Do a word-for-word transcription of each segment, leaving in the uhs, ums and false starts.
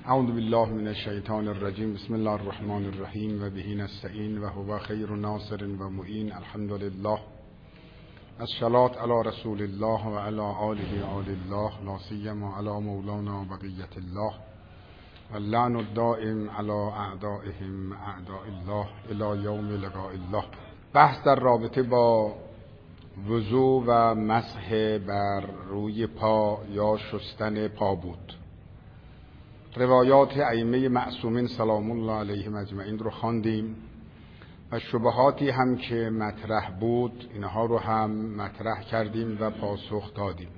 اعوذ بالله من الشیطان الرجیم. بسم الله الرحمن الرحیم و به نستعین و هو خیر ناصر و معین. الحمد لله. الصلاة علی رسول الله و علی آله آل الله، لا سیما علی مولانا بقیة الله، واللعن الدائم علی اعدائهم اعداء الله الی یوم لقاء الله. بحث در رابطه با وضو و مسح بر روی پا یا شستن پا بود. روایات ائمه معصومین سلام الله علیهم اجمعین رو خواندیم و شبهاتی هم که مطرح بود اینها رو هم مطرح کردیم و پاسخ دادیم.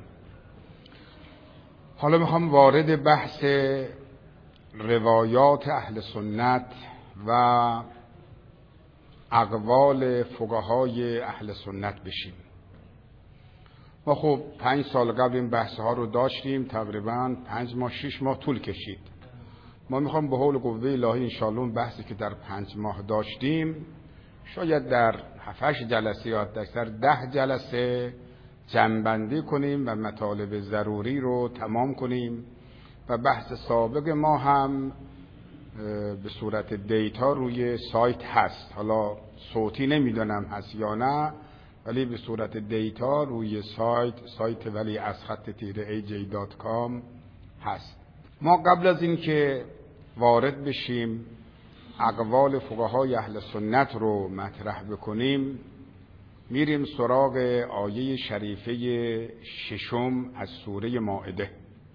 حالا میخوام وارد بحث روایات اهل سنت و اقوال فقهای اهل سنت بشیم. ما خب پنج سال قبل این بحث ها رو داشتیم، تقریبا پنج ماه شش ماه طول کشید. ما میخوام به حول قوه الهی انشاءالله اون بحثی که در پنج ماه داشتیم شاید در هفت جلسه یا در ده جلسه جمع‌بندی کنیم و مطالب ضروری رو تمام کنیم و بحث سابق ما هم به صورت دیتا روی سایت هست. حالا صوتی نمیدونم هست یا نه، ولی به صورت دیتا روی سایت سایت ولی از خط تیره ای جی دات کام هست. ما قبل از این که وارد بشیم اقوال فقهای اهل سنت رو مطرح بکنیم، میریم سراغ آیه شریفه ششم از سوره مائده.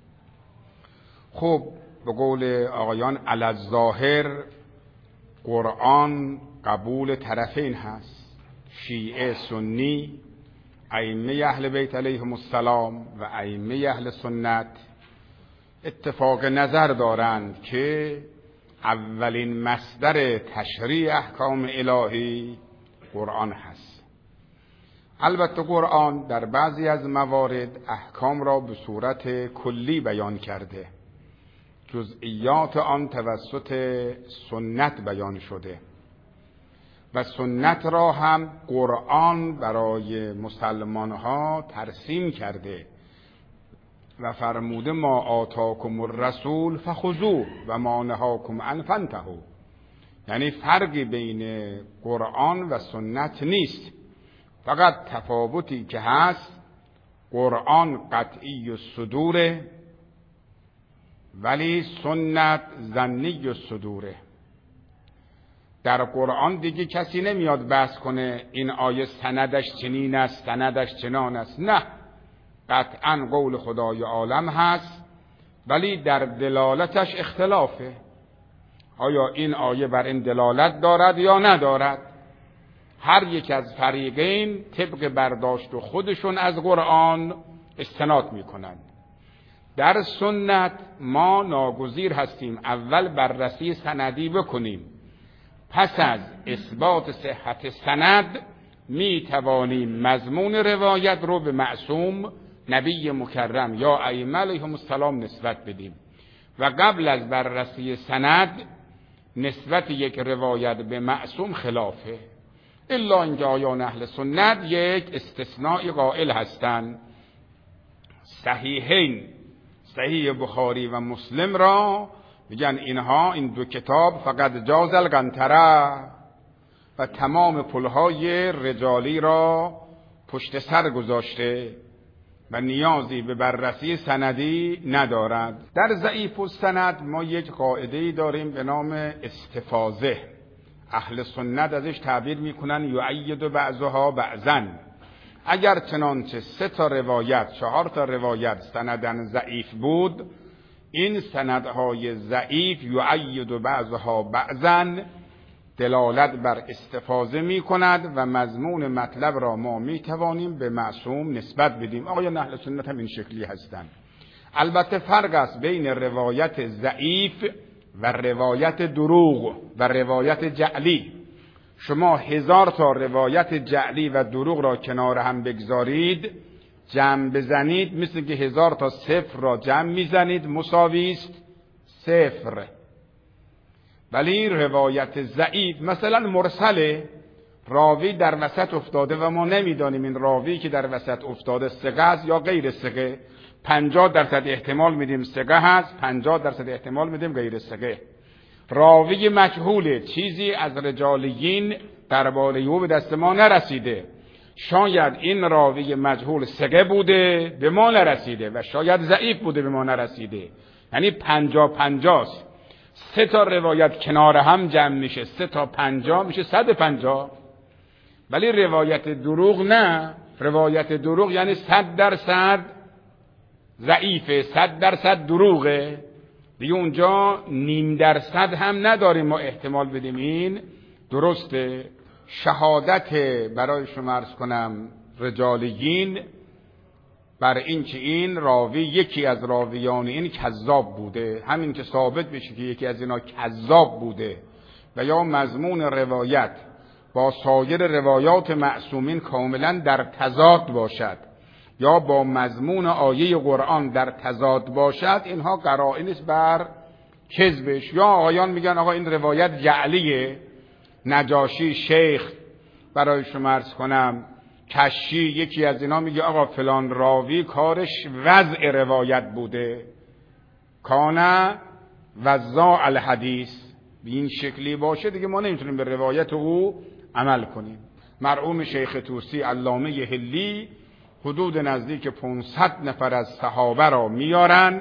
خب به قول آقایان علی الظاهر قرآن قبول طرفین هست، شیعه سنی، ائمه اهل بیت علیهم السلام و ائمه اهل سنت اتفاق نظر دارند که اولین مصدر تشریع احکام الهی قرآن هست. البته قرآن در بعضی از موارد احکام را به صورت کلی بیان کرده، جزئیات آن توسط سنت بیان شده و سنت را هم قرآن برای مسلمان ها ترسیم کرده و فرموده ما آتاکم الرسول فخذوه و ما نهاکم عنه فانتهوا. یعنی فرقی بین قرآن و سنت نیست، فقط تفاوتی که هست قرآن قطعی الصدوره ولی سنت ظنی الصدوره. در قرآن دیگه کسی نمیاد بحث کنه این آیه سندش چنین است سندش چنان است، نه، قطعا قول خدای عالم هست ولی در دلالتش اختلافه. آیا این آیه بر این دلالت دارد یا ندارد؟ هر یک از فریقین طبق برداشت خودشون از قرآن استناد میکنند. در سنت ما ناگزیر هستیم اول بررسی سندی بکنیم، پس از اثبات صحت سند می توانیم مضمون روایت رو به معصوم نبی مکرم یا ائمه علیهم السلام نسبت بدیم و قبل از بررسی سند نسبت یک روایت به معصوم خلافه. الا اینکه آیان اهل سنت یک استثناء قائل هستند. صحیحین، صحیح بخاری و مسلم را میگن اینها این دو کتاب فقط جاز القنطره و تمام پلهای رجالی را پشت سر گذاشته و نیازی به بررسی سندی ندارد. در ضعیف السند ما یک قاعده‌ای داریم به نام استفاضه. اهل سنت ازش تعبیر میکنن یؤید بعضها بعضا. اگر چنانچه سه تا روایت چهار تا روایت سندن ضعیف بود، این سندهای ضعیف یؤید بعضها بعضا دلالت بر استفاضه می کند و مضمون مطلب را ما می توانیم به معصوم نسبت بدیم. آقایان اهل سنت هم این شکلی هستند. البته فرق است بین روایت ضعیف و روایت دروغ و روایت جعلی. شما هزار تا روایت جعلی و دروغ را کنار هم بگذارید، جمع بزنید، مثل که هزار تا صفر را جمع میزنید مساوی است صفر. ولی روایت ضعیف مثلا مرسله، راوی در وسط افتاده و ما نمیدانیم این راوی که در وسط افتاده ثقه است یا غیر ثقه، پنجاه درصد احتمال میدیم ثقه هست، پنجاه درصد احتمال میدیم غیر ثقه. راوی مجهوله، چیزی از رجالیین درباره او به دست ما نرسیده. شاید این راوی مجهول ثقه بوده به ما نرسیده و شاید ضعیف بوده به ما نرسیده. یعنی پنجاه پنجاه. سه تا روایت کنار هم جمع میشه، سه تا پنجاه میشه صد پنجاه. ولی روایت دروغ نه. روایت دروغ یعنی صد درصد ضعیفه، صد درصد دروغه. دیگه اونجا نیم درصد هم نداریم ما احتمال بدیم این درسته. شهادت برای شما عرض کنم رجالیین بر این که این راوی یکی از راویان این کذاب بوده، همین که ثابت بشه که یکی از اینا کذاب بوده و یا مضمون روایت با سایر روایات معصومین کاملا در تضاد باشد یا با مضمون آیه قرآن در تضاد باشد، اینها قرائن است بر کذبش. یا آقایان میگن آقا این روایت جعلیه، نجاشی شیخ برای شما عرض کنم کشی یکی از اینا میگه آقا فلان راوی کارش وضع روایت بوده، کانه وضاع الحدیث. به این شکلی باشه دیگه ما نمیتونیم به روایت او عمل کنیم. مرحوم شیخ طوسی علامه حلی حدود نزدیک پانصد نفر از صحابه را میارن،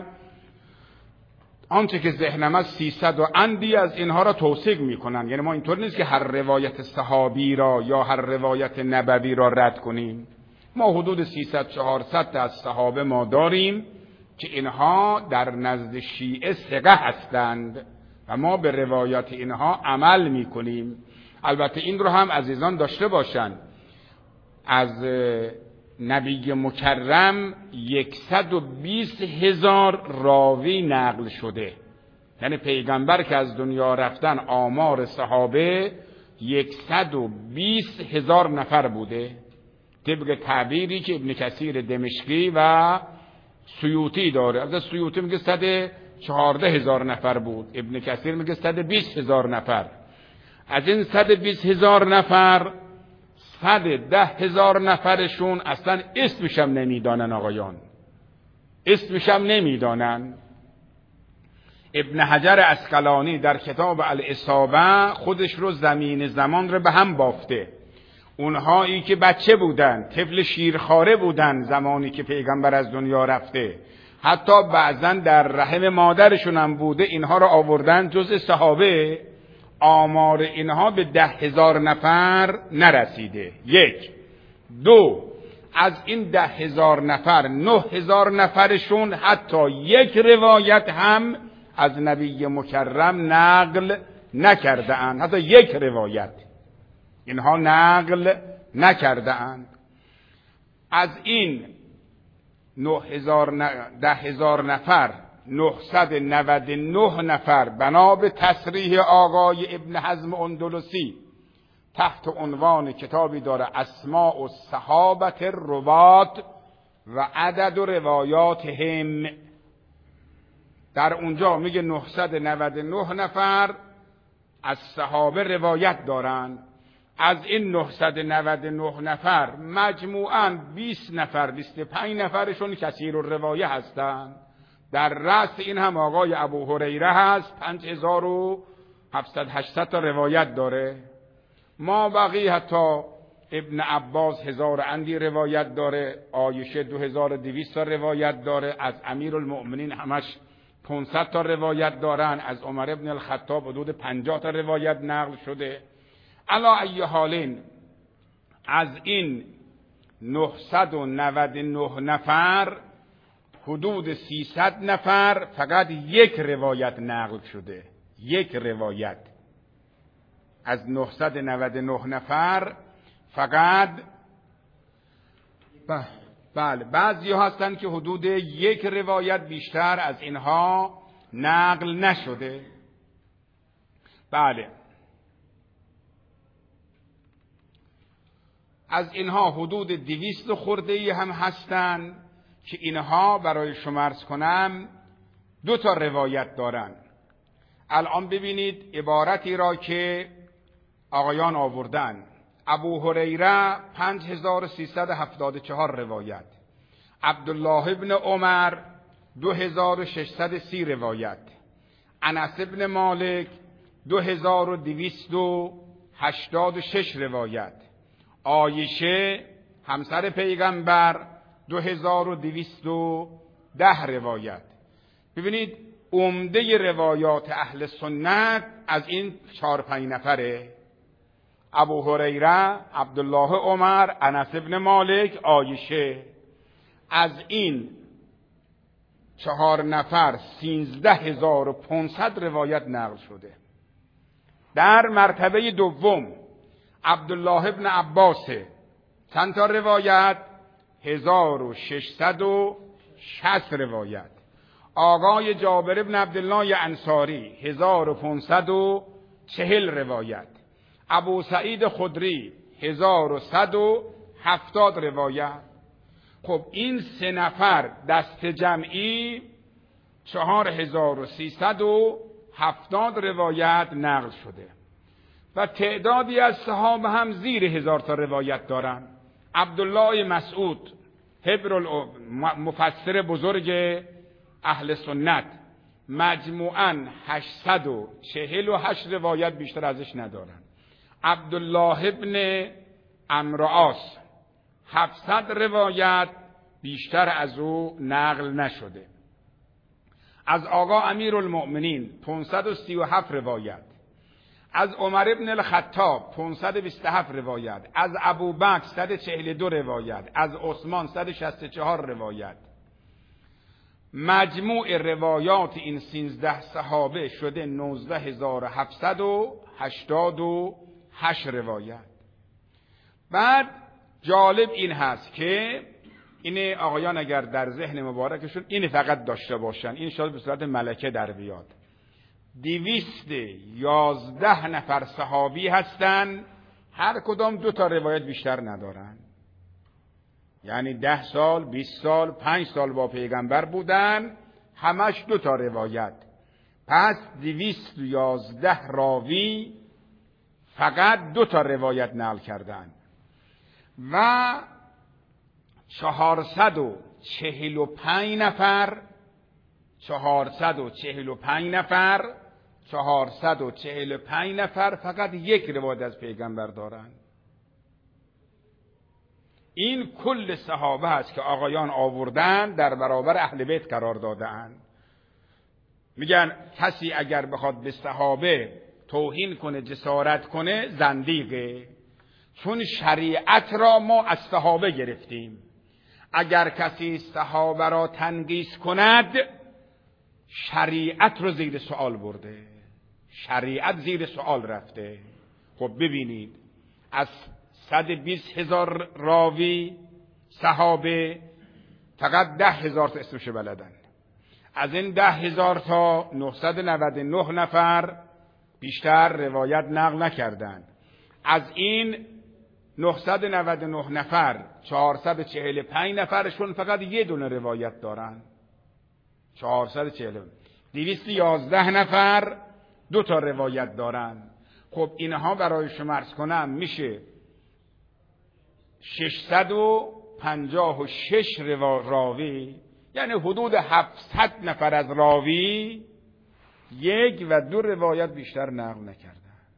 آنچه که ذهنم از سیصد و اندی از اینها را توثیق میکنن. یعنی ما اینطور نیست که هر روایت صحابی را یا هر روایت نبوی را رد کنیم. ما حدود سیصد چهارصد از صحابه ما داریم که اینها در نزد شیعه ثقه هستند و ما به روایات اینها عمل میکنیم. البته این رو هم عزیزان داشته باشند، از نبی مکرم یکصد و بیست هزار راوی نقل شده. یعنی پیغمبر که از دنیا رفتن آمار صحابه یکصد و بیست هزار نفر بوده، طبق تعبیری که ابن کثیر دمشقی و سیوطی داره. از سیوطی میگه صد و چهارده هزار نفر بود، ابن کثیر میگه صد و بیست هزار نفر. از این صد و بیست هزار نفر صد و ده هزار نفرشون اصلا اسمش هم نمیدانن آقایان، اسمش هم نمیدانن. ابن حجر عسقلانی در کتاب الاصابه خودش رو زمین زمان رو به هم بافته. اونهایی که بچه بودن، طفل شیرخواره بودن زمانی که پیغمبر از دنیا رفته، حتی بعضا در رحم مادرشون هم بوده، اینها رو آوردن جز صحابه. آمار اینها به ده هزار نفر نرسیده. یک. دو، از این ده هزار نفر نه هزار نفرشون حتی یک روایت هم از نبی مکرم نقل نکرده اند. حتی یک روایت اینها نقل نکرده اند. از این نه هزار ده هزار نفر نهصد و نود و نه نفر بنا به تصریح آقای ابن حزم اندلسی تحت عنوان کتابی داره اسماء الصحابه الروات و عدد روایاتهم، در اونجا میگه نهصد و نود و نه نفر از صحابه روایت دارن. از این نهصد و نود و نه نفر مجموعاً بیست نفر بیست و پنج نفرشون کثیر الروایه هستند. در رأس این هم آقای ابو هریره هست، پنج هزار و هفتصد هشتصد تا روایت داره. ما بقیه حتی ابن عباس هزار اندی روایت داره، عایشه دو هزار و دویست تا روایت داره، از امیرالمؤمنین همش پانصد تا روایت دارن، از عمر ابن الخطاب حدود پنجاه تا روایت نقل شده. علی ای حالین از این نهصد و نود و نه نفر حدود سیصد نفر فقط یک روایت نقل شده. یک روایت از نهصد و نود و نه نفر فقط بله بعضی ها هستن که حدود یک روایت بیشتر از اینها نقل نشده. بله از اینها حدود دویست خورده هم هستن که اینها برای شما عرض کنم دو تا روایت دارن. الان ببینید عبارتی را که آقایان آوردن. ابو هریره پنج هزار و سیصد و هفتاد و چهار روایت، عبدالله ابن عمر دو هزار و ششصد و سی روایت، انس ابن مالک دو هزار و دویست و هشتاد و شش روایت، عایشه همسر پیغمبر دو هزار و دویست و ده روایت. ببینید عمده روایات اهل سنت از این چهار پنج نفره: ابو هریره، عبدالله عمر، انس ابن مالک، عایشه. از این چهار نفر سیزده هزار و پانصد روایت نقل شده. در مرتبه دوم عبدالله ابن عباس، چند تا روایت؟ هزار و ششصد و شصت روایت. آقای جابر ابن عبدالله انصاری هزار و پانصد و چهل روایت. ابو سعید خدری هزار و صد و هفتاد روایت. خب این سه نفر دست جمعی چهار هزار و سیصد و هفتاد روایت نقل شده و تعدادی از صحابه هم زیر هزار تا روایت دارن. عبدالله مسعود حبر مفسر بزرگ اهل سنت مجموعاً هشتصد و چهل و هشت روایت بیشتر ازش ندارن. عبدالله ابن عمرو عاص هفتصد روایت بیشتر از او نقل نشده. از آقا امیرالمؤمنین پانصد و سی و هفت روایت، از عمر ابن الخطاب پانصد و بیست و هفت روایت، از ابوبکر صد و چهل و دو روایت، از عثمان صد و شصت و چهار روایت. مجموع روایات این سیزده صحابه شده نوزده هزار و هفتصد و هشتاد و هشت روایت. بعد جالب این هست که این آقایان اگر در ذهن مبارکشون این فقط داشته باشن، این شاید به صورت ملکه در بیاد. دویست یازده نفر صحابی هستن، هر کدام دو تا روایت بیشتر ندارن. یعنی ده سال، بیست سال، پنج سال با پیغمبر بودن، همش دو تا روایت. پس دویست یازده راوی فقط دو تا روایت نقل کردن و چهارصد و چهل و پنج نفر چهارصد و چهل و پنج نفر چهارصد و چهل و پنج نفر فقط یک روایت از پیغمبر دارن. این کل صحابه هست که آقایان آوردن در برابر اهل بیت قرار دادن. میگن کسی اگر بخواد به صحابه توهین کنه، جسارت کنه، زندیقه، چون شریعت را ما از صحابه گرفتیم. اگر کسی صحابه را تنقیص کند شریعت رو زیر سوال برده، شریعت زیر سوال رفته. خب ببینید از صد و بیست هزار راوی صحابه فقط ده هزار تا اسمش بلدن. از این ده هزار تا نهصد و نود و نه نفر بیشتر روایت نقل نکردند. از این نهصد و نود و نه نفر چهارصد و چهل و پنج نفرشون فقط یه دونه روایت دارن. چهارصد و چهل دویست و یازده نفر دو تا روایت دارن. خب اینها برای شما عرض کنم میشه ششصد و پنجاه و شش راوی، یعنی حدود هفتصد نفر از راوی یک و دو روایت بیشتر نقل نکردن.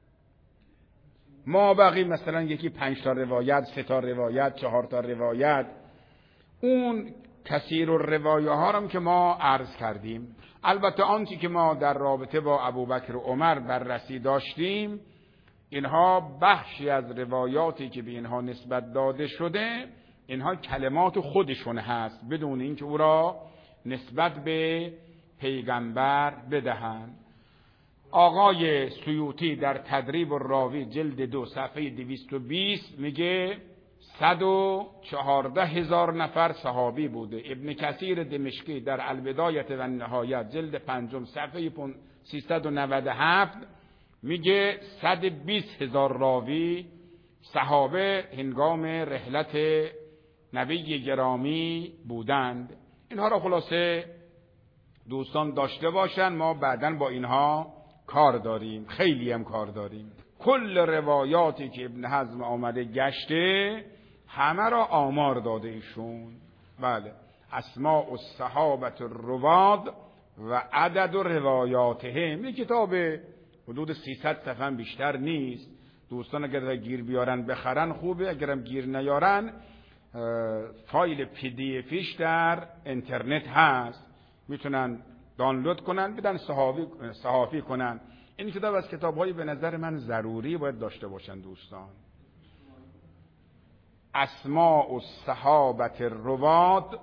ما بقی مثلا یکی پنج تا روایت، سه تا روایت، چهار تا روایت، اون کثیر الروایه ها هم که ما عرض کردیم. البته آنچه که ما در رابطه با ابوبکر و عمر بررسی داشتیم، اینها بخشی از روایاتی که به اینها نسبت داده شده، اینها کلمات خودشون هست بدون اینکه او را نسبت به پیغمبر بدهند. آقای سیوطی در تدریب الراوی جلد دو صفحه دویست و بیست میگه صد و چهارده هزار نفر صحابی بوده. ابن کثیر دمشقی در البدایه و النهایه جلد پنجم صفحه سیصد و نود و هفت میگه صد و بیست هزار راوی صحابه هنگام رحلت نبی گرامی بودند. اینها را خلاصه دوستان داشته باشن، ما بعداً با اینها کار داریم، خیلی هم کار داریم. کل روایاتی که ابن حزم آمده گشته همه را آمار داده ایشون. بله اسماء الصحابه الرواد و عدد روایاتهم. این کتاب حدود سیصد صفحه بیشتر نیست. دوستان اگر گیر بیارن بخرن خوبه، اگرم گیر نیارن فایل پی دی افیش در اینترنت هست، میتونن دانلود کنن بدن صحافی صحافی کنن. این کتاب از کتاب‌های به نظر من ضروری باید داشته باشن دوستان. اسماء الصحابه الرواد،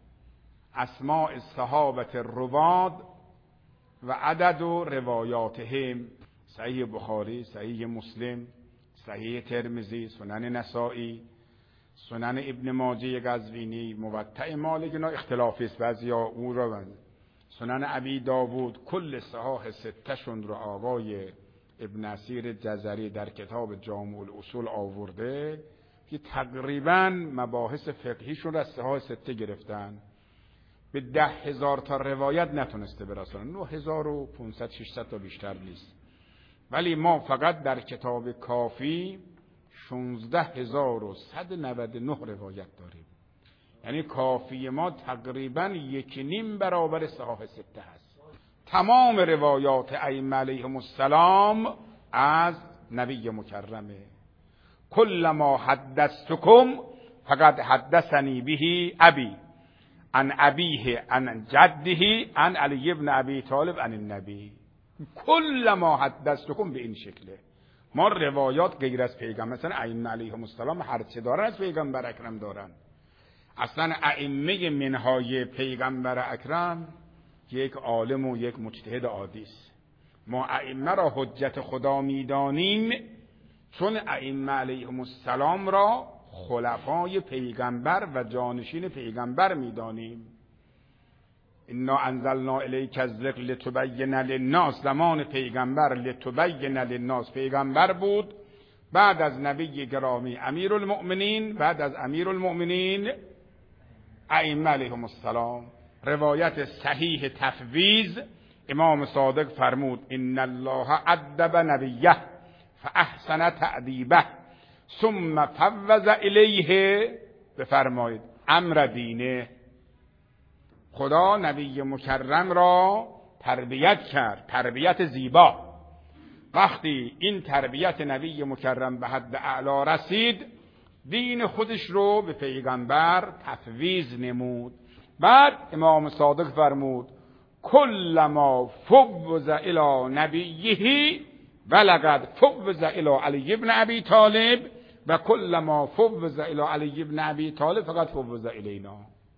اسماء الصحابه الرواد و عدد و روایاتهم. صحیح بخاری، صحیح مسلم، صحیح ترمذی، سنن نسائی، سنن ابن ماجه قزوینی، موطأ مالک، اینا اختلافی است، بعضیا او را بند. سنن ابی داوود، کل صحاح ستهشون رو آقای ابن اسیر جزری در کتاب جامع الاصول آورده که تقریبا مباحث فقهیشون را از صحاح سته گرفتن. به ده هزار تا روایت نتونسته برسونن، نه هزار و پانصد ششصد تا بیشتر نیست. ولی ما فقط در کتاب کافی شانزده هزار و صد و نود و نه روایت داریم. یعنی کافی ما تقریبا یکی نیم برابر صحاح سته هست. تمام روایات ائمه علیهم السلام از نبی مکرمه. کل ما حدثتکم فقد حدثنی به ابی عن ابیه عن جده عن علی ابن ابی طالب عن النبی. کل ما حدثتکم به این شکله. ما روایات غیر از پیغمبر، مثلا ائمه علیهم السلام هر چه دارن از پیغمبر اکرم دارن. اصلا ائمه منهای پیغمبر اکرم یک عالم و یک مجتهد عادی است. ما ائمه را حجت خدا میدانیم چون ائمه علیهم السلام را خلفای پیغمبر و جانشین پیغمبر میدانیم. انا انزلنا الیک الذکر لتبین للناس، زمان پیغمبر لتبین للناس پیغمبر بود. بعد از نبی گرامی امیرالمؤمنین، بعد از امیرالمؤمنین ائمه علیهم السلام. روایت صحیح تفویض امام صادق فرمود ان الله ادب نبیه فاحسن تأدیبه ثم فوض الیه، بفرمایید امر دینه. خدا نبی مکرم را تربیت کرد، تربیت زیبا. وقتی این تربیت نبی مکرم به حد اعلا رسید، دین خودش رو به پیغمبر تفویض نمود. بعد امام صادق فرمود کل ما فوض الی نبیه ولقد فوض الی علی ابن ابی طالب و کل ما فوض الی علی ابن ابی طالب فقط فوض الینا.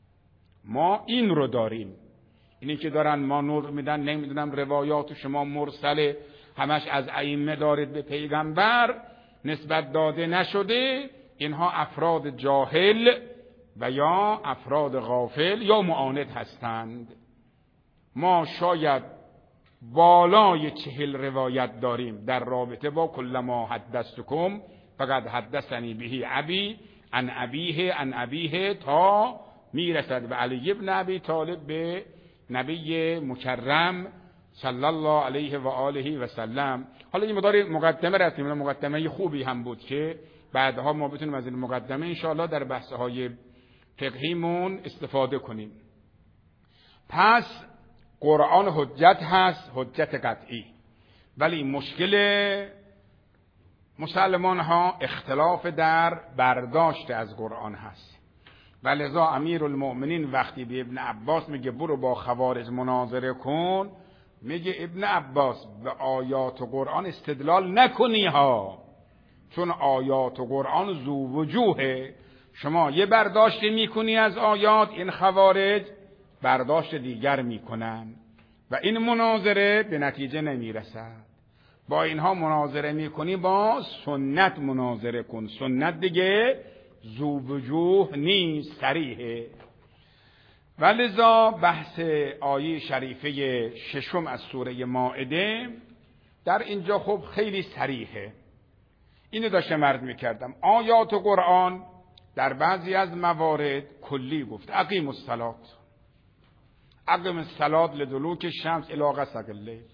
ما این رو داریم. اینی که دارن ما نور میدن نمیدونم روایات شما مرسله، همش از ائمه دارید به پیغمبر نسبت داده نشده، اینها افراد جاهل و یا افراد غافل یا معاند هستند. ما شاید بالای چهل روایت داریم در رابطه با کل ما حدثتکم فقط حدثنی به ابی عن ابیه عن ابیه تا میرسد به علی ابن ابی طالب به نبی مکرم صلی الله علیه و آله و سلم. حالا این مقدار مقدمه رفتیم، مقدمه خوبی هم بود که بعدها ما بتونیم از این مقدمه انشاءالله در بحث‌های فقهیمون استفاده کنیم. پس قرآن حجت هست، حجت قطعی، ولی مشکل مسلمان ها اختلاف در برداشت از قرآن هست. ولذا امیرالمؤمنین وقتی به ابن عباس میگه برو با خوارج مناظره کن، میگه ابن عباس به آیات قرآن استدلال نکنی ها، چون آیات قرآن ذو وجوهه. شما یه برداشت میکنی از آیات، این خوارج برداشت دیگر میکنن و این مناظره به نتیجه نمیرسد. با اینها مناظره میکنی، با سنت مناظره کن. سنت دیگه ذو وجوه نیست، صریحه. ولذا بحث آیه شریفه ششم از سوره مائده در اینجا خب خیلی صریحه. اینو داشتم عرض میکردم، آیات قرآن در بعضی از موارد کلی گفت اقیم الصلاة، اقیم الصلاة لدلوک الشمس الی غسق اللیل.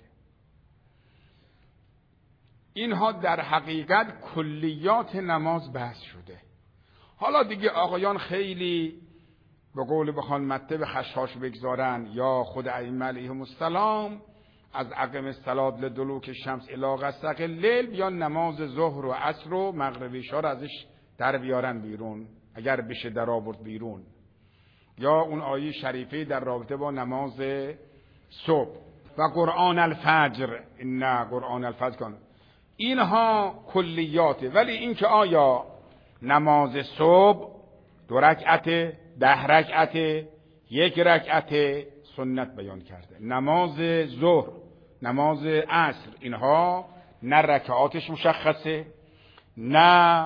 اینها در حقیقت کلیات نماز بحث شده. حالا دیگه آقایان خیلی به قول بخوان مته به خشخاش بگذارن یا خود ائمه علیهم السلام از اقم الصلاة لدلوک شمس الی غسق اللیل بیان نماز ظهر و عصر و مغرب عشا رو ازش در بیارن بیرون اگر بشه در آورد بیرون، یا اون آیه شریفه در رابطه با نماز صبح و قرآن الفجر، نه قرآن الفجر کن، اینها کلیاته. ولی این که آیا نماز صبح دو رکعت، ده رکعت، یک رکعت سنت بیان کرده. نماز ظهر، نماز عصر، اینها نه رکعاتش مشخصه، نه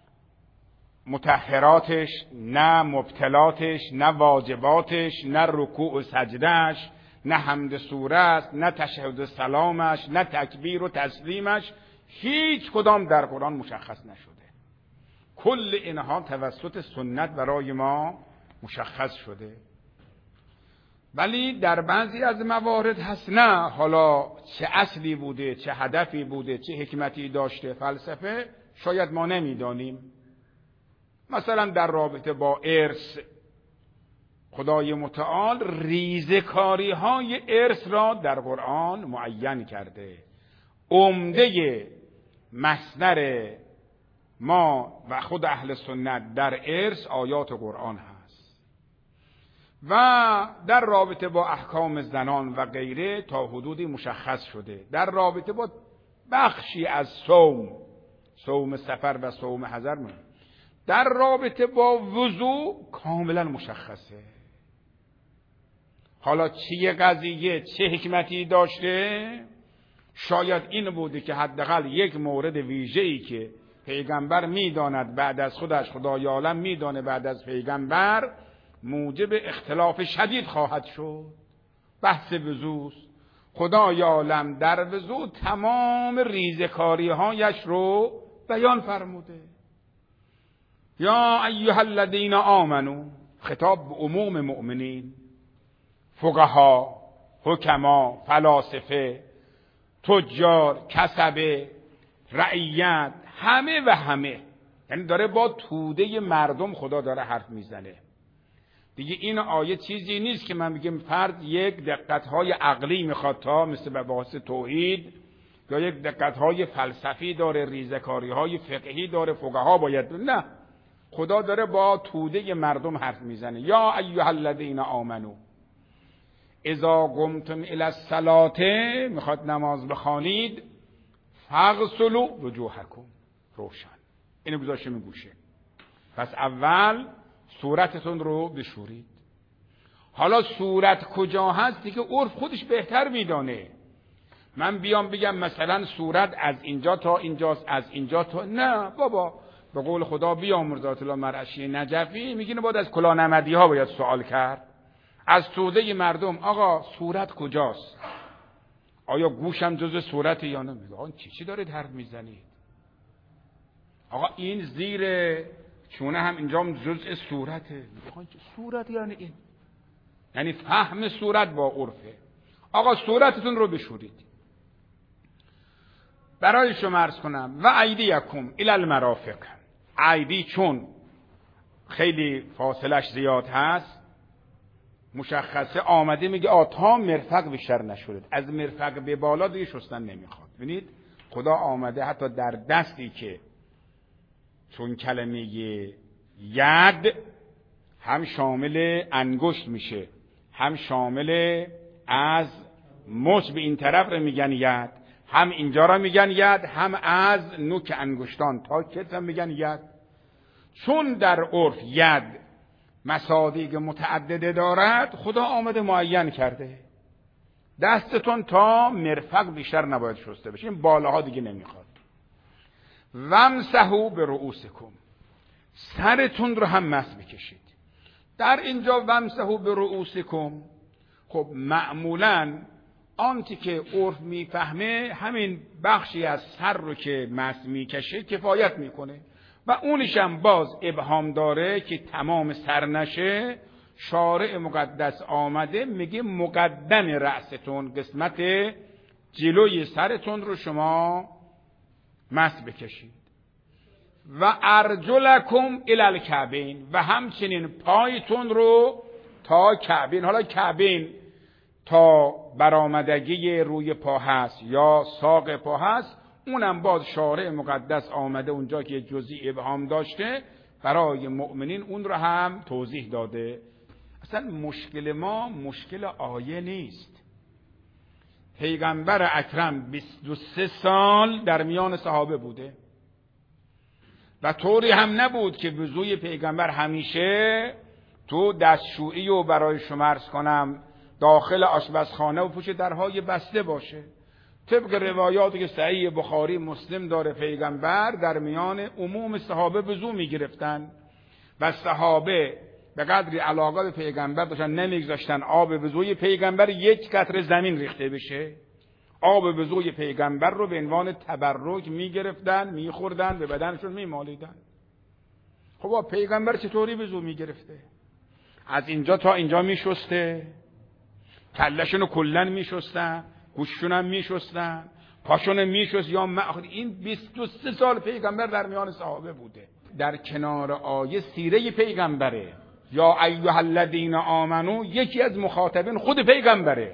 مطهراتش، نه مبطلاتش، نه واجباتش، نه رکوع و سجدهش، نه حمد سوره، نه تشهد سلامش، نه تکبیر و تسلیمش، هیچ کدام در قرآن مشخص نشده. کل اینها توسط سنت برای ما مشخص شده. ولی در بعضی از موارد هست نه، حالا چه اصلی بوده، چه هدفی بوده، چه حکمتی داشته فلسفه، شاید ما نمیدانیم. مثلا در رابطه با ارث، خدای متعال ریزکاری های ارث را در قرآن معین کرده. عمده مصدر ما و خود اهل سنت در ارث آیات قرآن هست و در رابطه با احکام زنان و غیره تا حدودی مشخص شده. در رابطه با بخشی از صوم، صوم سفر و صوم حضر، در رابطه با وضوء کاملا مشخصه. حالا چیه قضیه، چه حکمتی داشته؟ شاید این بوده که حداقل یک مورد ویژه‌ای که پیغمبر میداند بعد از خودش، خدای عالم میدانه بعد از پیغمبر موجب اختلاف شدید خواهد شد، بحث وضوء. خدای عالم در وضوء تمام ریزکاری هایش رو بیان فرموده. یا ایها الذین آمنو، خطاب به عموم مؤمنین، فقها، حکما، فلاسفه، تجار، کسبه، رعیت، همه و همه، یعنی داره با توده مردم خدا داره حرف میزنه دیگه. این آیه چیزی نیست که من بگم فرد یک دقتهای عقلی میخواد تا مثل مباحث توحید، یا یک دقتهای فلسفی داره، ریزکاریهای فقهی داره، فقها باید، نه، خدا داره با توده مردم حرف میزنه. یا ایها الذین آمنو اذا قمتم الی الصلاة، میخواد نماز بخوانید، فاغسلوا وجوهکم، روشن. اینو گذاشته می گوشه. پس اول صورتتون رو بشورید. حالا صورت کجا هست دیگه عرف خودش بهتر میدانه. من بیام بگم مثلا صورت از اینجا تا اینجاست، از اینجا تا، نه بابا، به قول خدا بیامرز ذات الله مرعشی نجفی میگه باید از کلاه نمدی ها باید سوال کرد، از توده مردم، آقا صورت کجاست؟ آیا گوشم جز صورت یا نه؟ میگه آقا چی چی دارید حرف میزنید؟ آقا این زیر چونه هم اینجا جزء صورته. میگه آقا صورت یعنی این، یعنی فهم صورت با عرفه. آقا صورتتون رو بشورید. برای شما عرض کنم و ایدیکم الی المرافق، ایدی چون خیلی فاصلش زیاد هست مشخصه آمده میگه آتا مرفق بیشتر نشورید، از مرفق به بالا دیگه شستن نمیخواد. ببینید خدا آمده حتی در دستی که چون کلمه ید هم شامل انگشت میشه، هم شامل از مچ به این طرف رو میگن ید، هم اینجا رو میگن ید، هم از نوک انگشتان تا کتف هم میگن ید. چون در عرف ید مصادیق متعدده دارد، خدا آمده معین کرده دستتون تا مرفق بیشتر نباید شسته بشه، این بالاها دیگه نمیخواد. وامسحوا برؤوسکم، سرتون رو هم مسح بکشید. در اینجا وامسحوا برؤوسکم، خب معمولاً آنتی که عرف میفهمه همین بخشی از سر رو که مسح میکشه کفایت میکنه و اونش هم باز ابهام داره که تمام سر نشه. شارع مقدس آمده میگه مقدم رأستون، قسمت جلوی سرتون رو شما مسح بکشید. و ارجلکم الی الکعبین، و همچنین پایتون رو تا کعبین. حالا کعبین تا برآمدگی روی پا هست یا ساق پا هست، اونم باز شارع مقدس آمده اونجا که جزئی ابهام داشته برای مؤمنین اون رو هم توضیح داده. اصلا مشکل ما مشکل آیه نیست. پیغمبر اکرم بیست و سه سال در میان صحابه بوده و طوری هم نبود که وضوی پیغمبر همیشه تو دستشویی و برای شما عرض کنم داخل آشپزخانه و پشت درهای بسته باشه. طبق روایاتی که صحیح بخاری مسلم داره، پیغمبر در میان عموم صحابه وضو میگرفتن و صحابه به قدری علاقه به پیغمبر داشتن نمیگذاشتن آب وضوی پیغمبر یک قطره زمین ریخته بشه. آب وضوی پیغمبر رو به عنوان تبرک میگرفتن، میخوردن، به بدنشون میمالیدن. خب پیغمبر چطوری وضو میگرفته؟ از اینجا تا اینجا میشسته، کلشون رو کلن میشستن، گوششون هم میشستن، پاشون میشست یا مأخذ. این بیست و سه سال پیغمبر در میان صحابه بوده. در کنار آیه سیره پیغمبره، یا ایها الذین آمنو یکی از مخاطبین خود پیغمبره.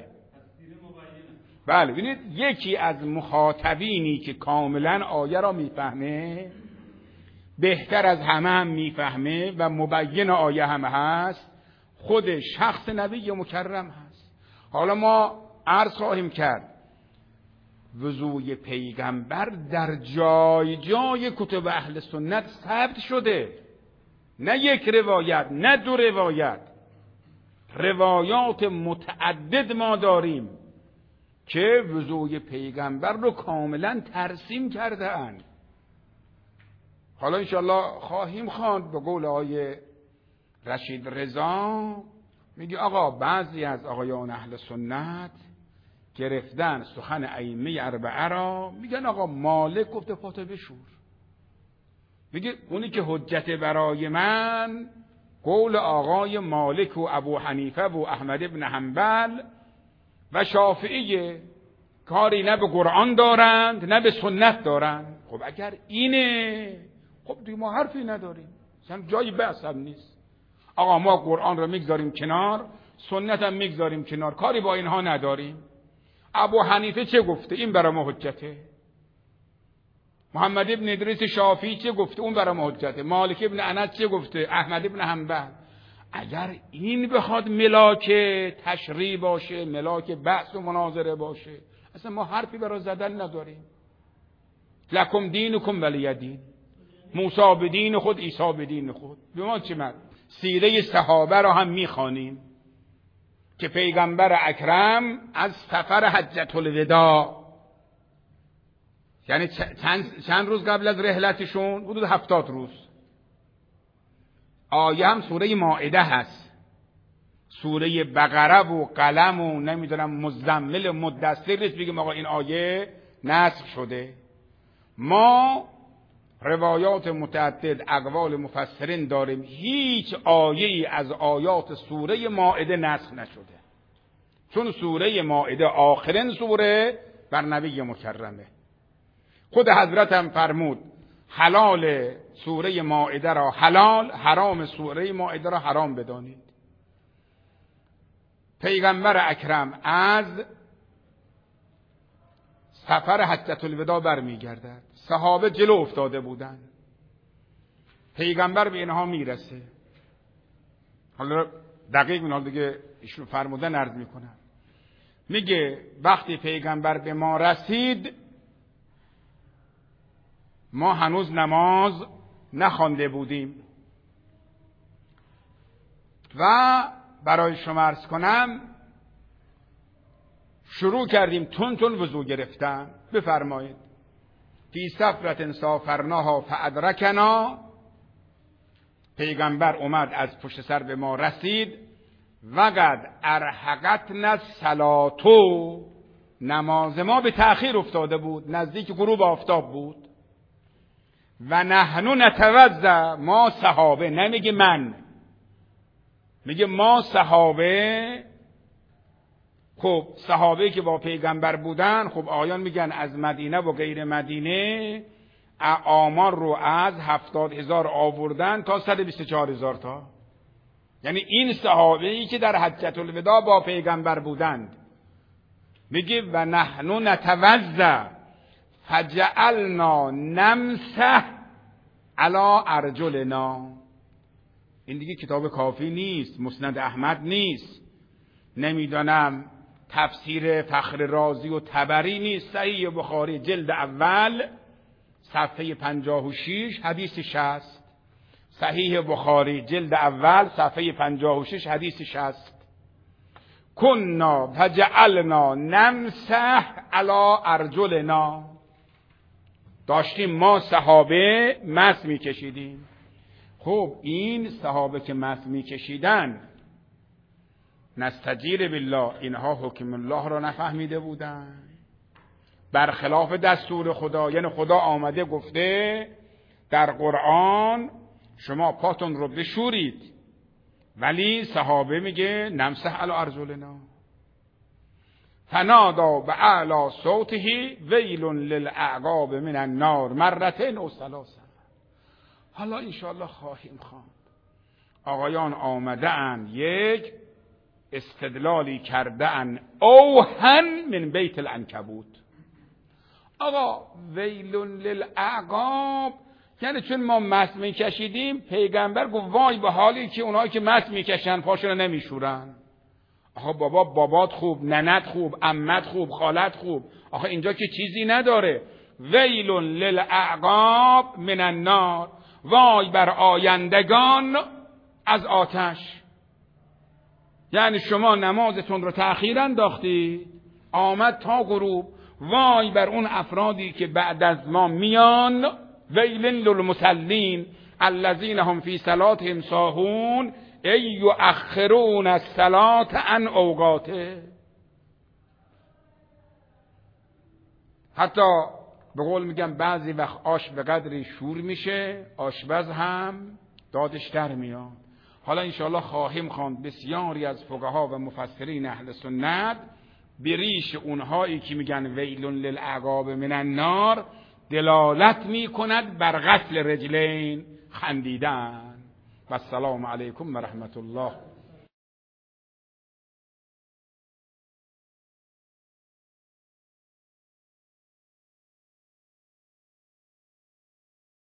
بله ببینید یکی از مخاطبینی که کاملا آیه را میفهمه، بهتر از همه هم میفهمه و مبین آیه هم هست، خود شخص نبی مکرم هست. حالا ما عرض خواهیم کرد وضوی پیغمبر در جای جای کتب اهل سنت ثبت شده، نه یک روایت، نه دو روایت، روایات متعدد ما داریم که وضوی پیغمبر رو کاملا ترسیم کرده اند. حالا انشاءالله خواهیم خواند به قول آقای رشید رضا، میگه آقا بعضی از آقایان اهل سنت گرفتن سخن ائمه اربعه را، میگن آقا مالک گفته پاتو بشور. میگه اونی که حجت برای من قول آقای مالک و ابو حنیفه و احمد ابن حنبل و شافعیه، کاری نه به قرآن دارند نه به سنت دارند. خب اگر اینه خب دیگه ما حرفی نداریم، اصلا جای بحث هم نیست. آقا ما قرآن رو میگذاریم کنار، سنت هم میگذاریم کنار، کاری با اینها نداریم. ابو حنیفه چه گفته؟ این برای ما حجته. محمد ابن ادریس شافعی چه گفته؟ اون برای ما حجته. مالک ابن انس چه گفته؟ احمد ابن حنبل. اگر این بخواد ملاک تشریع باشه، ملاک بحث و مناظره باشه، اصلا ما حرفی برای زدن نداریم. لکم دینکم ولی دین، موسی به دین خود، عیسی به دین خود. به ما چه مرد؟ سیره صحابه را هم میخوانیم که پیغمبر اکرم از سفر حجة الوداع، یعنی چند, چند روز قبل از رحلتشون، حدود هفتاد روز، آیه هم سوره مائده هست، سوره بقره و قلم و نمیدونم مزمل مدثر نیست بگیم آقا این آیه نسخ شده. ما روایات متعدد، اقوال مفسرین داریم، هیچ آیه‌ای از آیات سوره مائده نسخ نشده، چون سوره مائده آخرین سوره بر نبی مکرمه. خود حضرت هم فرمود حلال سوره مائده را حلال، حرام سوره مائده را حرام بدانید. پیغمبر اکرم از سفر حجة الوداع برمیگردد، صحابه جلو افتاده بودند، پیغمبر به اینها میرسه. حالا دقیق من دیگه ایشون فرمودن عرض میکنم. میگه وقتی پیغمبر به ما رسید ما هنوز نماز نخوانده بودیم و برای شما عرض کنم شروع کردیم تون تون وضو گرفتن. بفرمایید فی سفرة سافرناها فادرکنا، پیغمبر اومد از پشت سر به ما رسید، وقد ارهقتنا الصلاة، نماز ما به تأخیر افتاده بود، نزدیک غروب آفتاب بود. و نحن نتوضا، ما صحابه، نمیگه من، میگه ما صحابه. خب صحابه که با پیغمبر بودن، خب آیان میگن از مدینه و غیر مدینه آمار رو از هفتاد هزار آوردن تا صد و بیست و چهار هزار تا. یعنی این صحابه ای که در حجة الوداع با پیغمبر بودند. میگه و نحن نتوضا فجعلنا نمسح علی ارجلنا. این دیگه کتاب کافی نیست، مسند احمد نیست، نمیدانم تفسیر فخر رازی و طبری نیست، صحیح بخاری جلد اول صفحه پنجاه و شش حدیث شصت. صحیح بخاری جلد اول صفحه پنجاه و شش حدیث شصت. کنا فجعلنا نمسح علی ارجلنا. داشتیم ما صحابه مس میکشیدیم. خب این صحابه که مس میکشیدن، نستجیر بالله، اینها حکم الله را نفهمیده بودن، برخلاف دستور خدا. یعنی خدا آمده گفته در قرآن شما پاتون رو بشورید، ولی صحابه میگه نمسح علی ارجلنا. فنادا باعلی صوته ویل للاعقاب من النار مرتين او ثلاثه. حالا انشاءالله خواهیم خواند. آقایان آمده اند یک استدلالی کرده اند اوهن من بیت العنکبوت. آقا ویل للاعقاب یعنی چون ما مس میکشیدیم پیغمبر گفت وای به حالی که اونایی که مس میکشن پاشون رو نمیشورن. آخه بابا بابات خوب، ننت خوب، عمت خوب، خالت خوب، آخه اینجا که چیزی نداره. ویل للاعقاب من النار، وای بر آیندگان از آتش. یعنی شما نمازتون رو تأخیر انداختید، آمد تا غروب، وای بر اون افرادی که بعد از ما میان. ویل للمصلین الذین هم فی صلاتهم ساهون ای یؤخرون الصلاة عن اوقاته. حتی به قول میگم بعضی وقت آش به قدری شور میشه آشپز هم دادش در میاد. حالا انشاءالله خواهیم خواند بسیاری از فقها و مفسرین اهل سنت به ریش اونهایی که میگن ویل للاعقاب من النار دلالت میکند بر غسل رجلین خندیدن. و السلام علیکم و رحمت الله.